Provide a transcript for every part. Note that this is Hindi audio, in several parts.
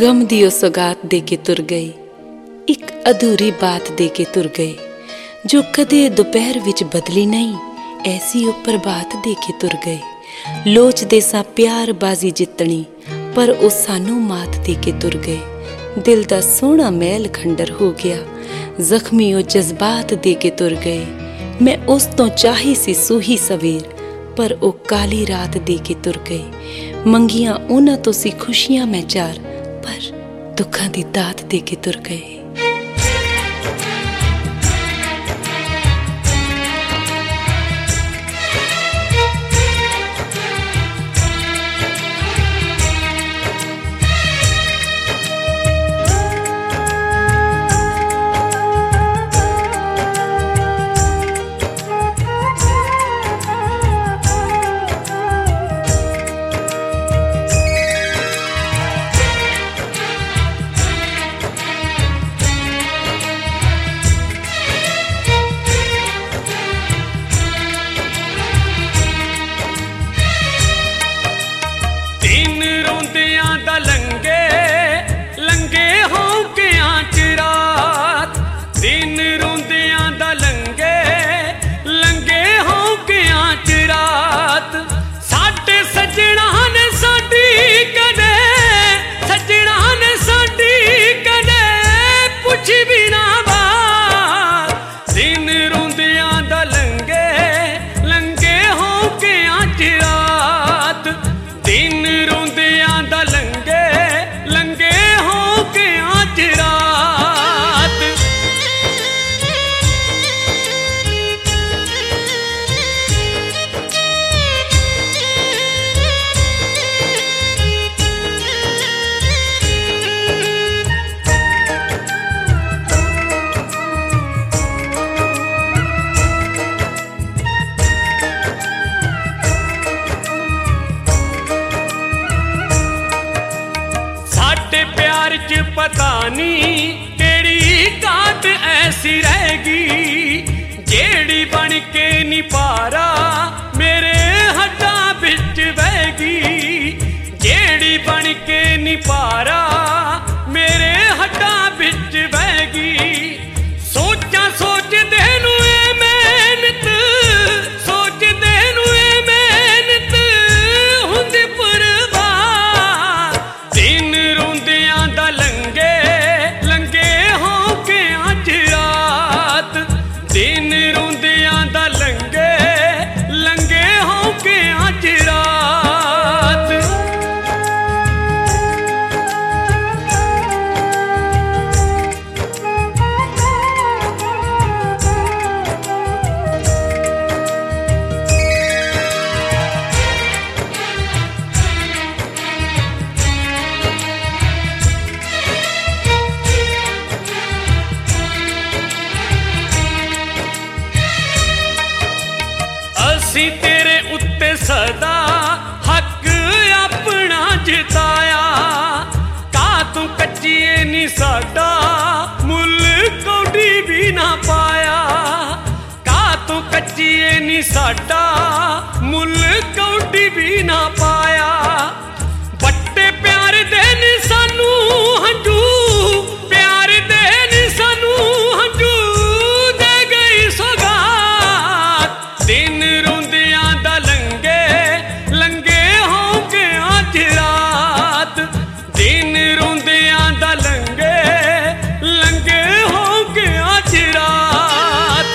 गम दी ओ सौगात दे के तुर गए, एक अधूरी बात दे के तुर गए, जो कदे दोपहर विच बदली नहीं, ऐसी ओ प्रभात दे के तुर गए। लोचदे सा प्यार बाजी जितनी, पर ओ सानू मात दे के तुर गए। दिल दा सोहना महल खंडर हो गया, जख्मी ओ जज्बात दे के तुर गए। मैं उस तो चाही सी सूही सवेर, पर ओ काली रात दे के तुर गए। मंगियां उन्हां तो सी खुशियां मैं चार, पर दुखां दी दात दे के तुर गए। पता नहीं केड़ी काट ऐसी रहेगी, जेड़ी बन के नी पारा मेरे हड्डा बिच बहगी। जेड़ी बन के नी पारा मेरे हड्डा बिच बहगी। सोचा सोच देनू ए मेहनत, सोच देनू ए मेहनत हुंदी पुरवार। दिन रोंदियां दा लंगे लंगे हो के अज रात, दिन रोंदियां दा लंगे लंगे हो के अज रात। असी तेरे उत्ते सदा हक अपना जिताया, का तू कच्चिए नी साडा मुल कौडी भी ना पाया। का तू कच्चिए नी साडा मुल कौडी भी ना पाया। बट्टे प्यार देन सानू हंजू, प्यार देन सानू हंजू दे गई सौगात। दिन रोंदियां दा लंगे लंगे हो के अज रात, दिन रोंदियां दा लंगे लंगे हो के अज रात।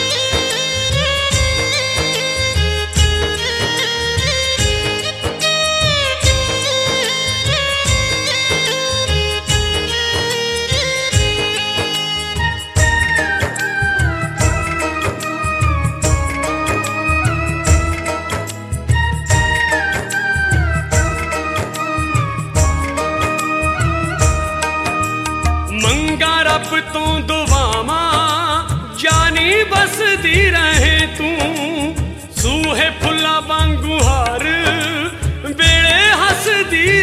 मंगा रब तू दुआवां जानी बसदी रहे तू। सूहे फुल्ला वांगू हर वेले हसदी